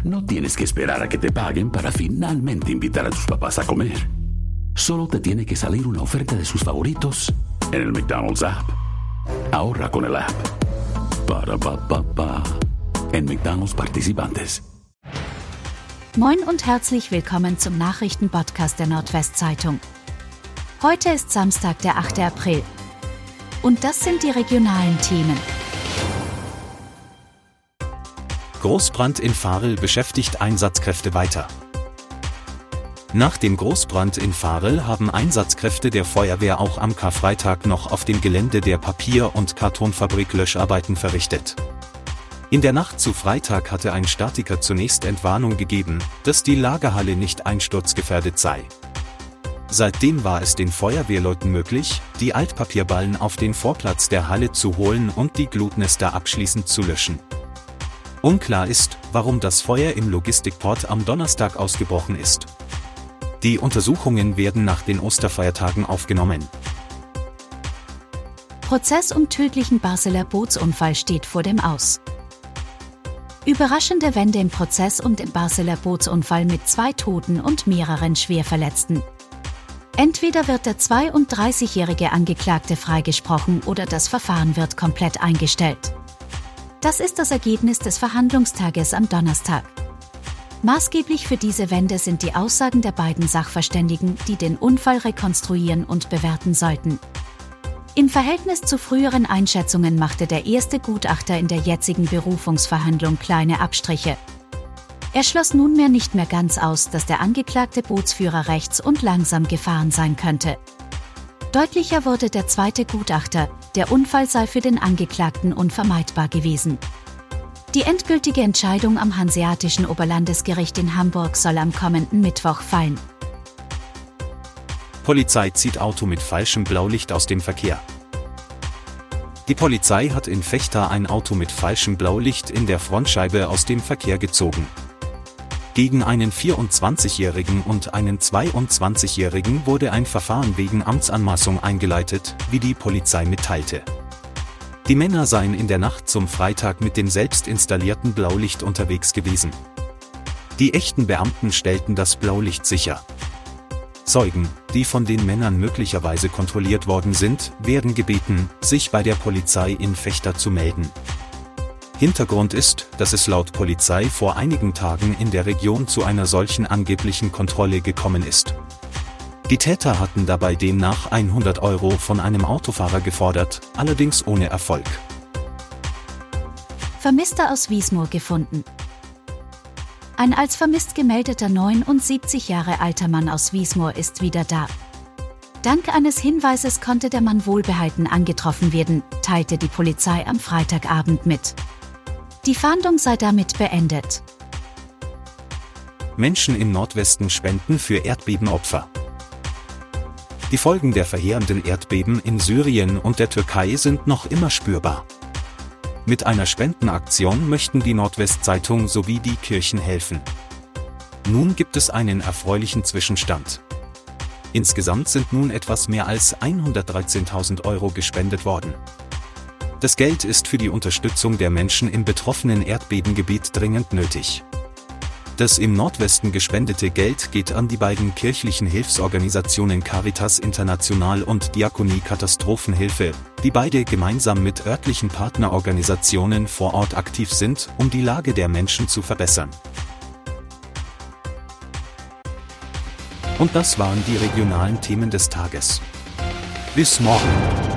No tienes que esperar a que te paguen para finalmente invitar a tus papás a comer. Solo te tiene que salir una oferta de sus favoritos en el McDonald's app. Ahorra con el app. Ba-da-ba-ba-ba. En McDonald's participantes. Moin und herzlich willkommen zum Nachrichtenpodcast der Nordwestzeitung. Heute ist Samstag, der 8. April. Und das sind die regionalen Themen. Großbrand in Varel beschäftigt Einsatzkräfte weiter. Nach dem Großbrand in Varel haben Einsatzkräfte der Feuerwehr auch am Karfreitag noch auf dem Gelände der Papier- und Kartonfabrik Löscharbeiten verrichtet. In der Nacht zu Freitag hatte ein Statiker zunächst Entwarnung gegeben, dass die Lagerhalle nicht einsturzgefährdet sei. Seitdem war es den Feuerwehrleuten möglich, die Altpapierballen auf den Vorplatz der Halle zu holen und die Glutnester abschließend zu löschen. Unklar ist, warum das Feuer im Logistikport am Donnerstag ausgebrochen ist. Die Untersuchungen werden nach den Osterfeiertagen aufgenommen. Prozess um tödlichen Basler Bootsunfall steht vor dem Aus. Überraschende Wende im Prozess um den Basler Bootsunfall mit 2 Toten und mehreren Schwerverletzten. Entweder wird der 32-jährige Angeklagte freigesprochen oder das Verfahren wird komplett eingestellt. Das ist das Ergebnis des Verhandlungstages am Donnerstag. Maßgeblich für diese Wende sind die Aussagen der beiden Sachverständigen, die den Unfall rekonstruieren und bewerten sollten. Im Verhältnis zu früheren Einschätzungen machte der erste Gutachter in der jetzigen Berufungsverhandlung kleine Abstriche. Er schloss nunmehr nicht mehr ganz aus, dass der angeklagte Bootsführer rechts und langsam gefahren sein könnte. Deutlicher wurde der zweite Gutachter, der Unfall sei für den Angeklagten unvermeidbar gewesen. Die endgültige Entscheidung am Hanseatischen Oberlandesgericht in Hamburg soll am kommenden Mittwoch fallen. Polizei zieht Auto mit falschem Blaulicht aus dem Verkehr. Die Polizei hat in Vechta ein Auto mit falschem Blaulicht in der Frontscheibe aus dem Verkehr gezogen. Gegen einen 24-Jährigen und einen 22-Jährigen wurde ein Verfahren wegen Amtsanmaßung eingeleitet, wie die Polizei mitteilte. Die Männer seien in der Nacht zum Freitag mit dem selbst installierten Blaulicht unterwegs gewesen. Die echten Beamten stellten das Blaulicht sicher. Zeugen, die von den Männern möglicherweise kontrolliert worden sind, werden gebeten, sich bei der Polizei in Vechta zu melden. Hintergrund ist, dass es laut Polizei vor einigen Tagen in der Region zu einer solchen angeblichen Kontrolle gekommen ist. Die Täter hatten dabei demnach 100 € von einem Autofahrer gefordert, allerdings ohne Erfolg. Vermisster aus Wiesmoor gefunden. Ein als vermisst gemeldeter 79 Jahre alter Mann aus Wiesmoor ist wieder da. Dank eines Hinweises konnte der Mann wohlbehalten angetroffen werden, teilte die Polizei am Freitagabend mit. Die Fahndung sei damit beendet. Menschen im Nordwesten spenden für Erdbebenopfer. Die Folgen der verheerenden Erdbeben in Syrien und der Türkei sind noch immer spürbar. Mit einer Spendenaktion möchten die Nordwestzeitung sowie die Kirchen helfen. Nun gibt es einen erfreulichen Zwischenstand. Insgesamt sind nun etwas mehr als 113.000 € gespendet worden. Das Geld ist für die Unterstützung der Menschen im betroffenen Erdbebengebiet dringend nötig. Das im Nordwesten gespendete Geld geht an die beiden kirchlichen Hilfsorganisationen Caritas International und Diakonie Katastrophenhilfe, die beide gemeinsam mit örtlichen Partnerorganisationen vor Ort aktiv sind, um die Lage der Menschen zu verbessern. Und das waren die regionalen Themen des Tages. Bis morgen!